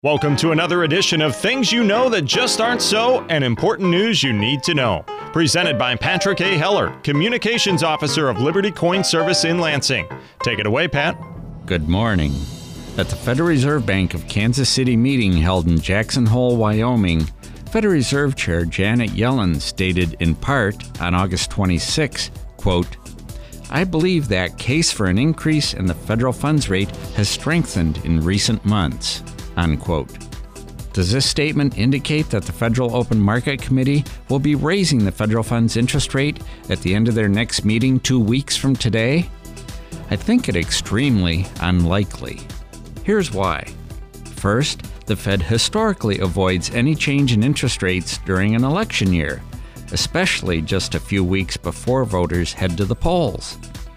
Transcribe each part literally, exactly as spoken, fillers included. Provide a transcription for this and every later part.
Welcome to another edition of Things You Know That Just Aren't So and Important News You Need to Know. Presented by Patrick A. Heller, Communications Officer of Liberty Coin Service in Lansing. Take it away, Pat. Good morning. At the Federal Reserve Bank of Kansas City meeting held in Jackson Hole, Wyoming, Federal Reserve Chair Janet Yellen stated in part on August twenty-sixth, quote, "I believe that case for an increase in the federal funds rate has strengthened in recent months." Unquote. Does this statement indicate that the Federal Open Market Committee will be raising the federal funds interest rate at the end of their next meeting two weeks from today? I think it extremely unlikely. Here's why. First, the Fed historically avoids any change in interest rates during an election year, especially just a few weeks before voters head to the polls.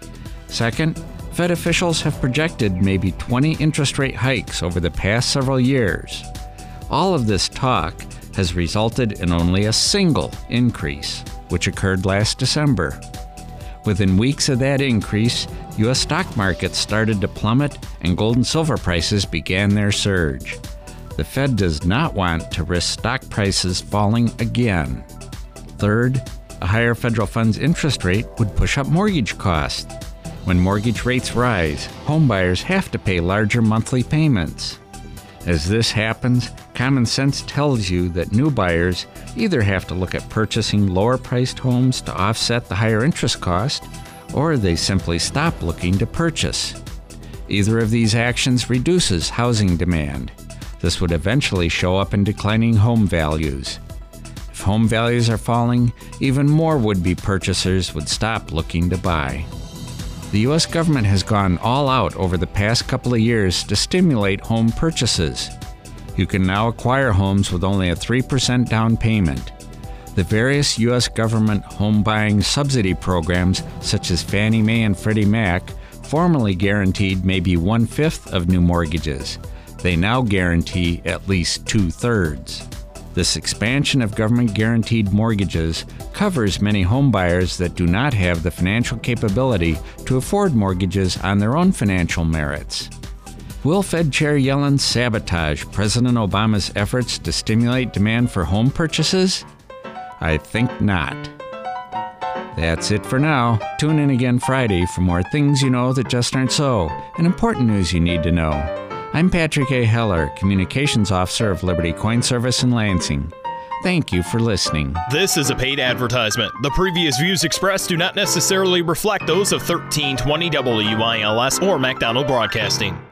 Second, Fed officials have projected maybe twenty interest rate hikes over the past several years. All of this talk has resulted in only a single increase, which occurred last December. Within weeks of that increase, U S stock markets started to plummet and gold and silver prices began their surge. The Fed does not want to risk stock prices falling again. Third, a higher federal funds interest rate would push up mortgage costs. When mortgage rates rise, homebuyers have to pay larger monthly payments. As this happens, common sense tells you that new buyers either have to look at purchasing lower-priced homes to offset the higher interest cost, or they simply stop looking to purchase. Either of these actions reduces housing demand. This would eventually show up in declining home values. If home values are falling, even more would-be purchasers would stop looking to buy. The U S government has gone all out over the past couple of years to stimulate home purchases. You can now acquire homes with only a three percent down payment. The various U S government home buying subsidy programs, such as Fannie Mae and Freddie Mac, formerly guaranteed maybe one-fifth of new mortgages. They now guarantee at least two-thirds. This expansion of government-guaranteed mortgages covers many homebuyers that do not have the financial capability to afford mortgages on their own financial merits. Will Fed Chair Yellen sabotage President Obama's efforts to stimulate demand for home purchases? I think not. That's it for now. Tune in again Friday for more things you know that just aren't so, and important news you need to know. I'm Patrick A. Heller, Communications Officer of Liberty Coin Service in Lansing. Thank you for listening. This is a paid advertisement. The previous views expressed do not necessarily reflect those of thirteen twenty W I L S or MacDonald Broadcasting.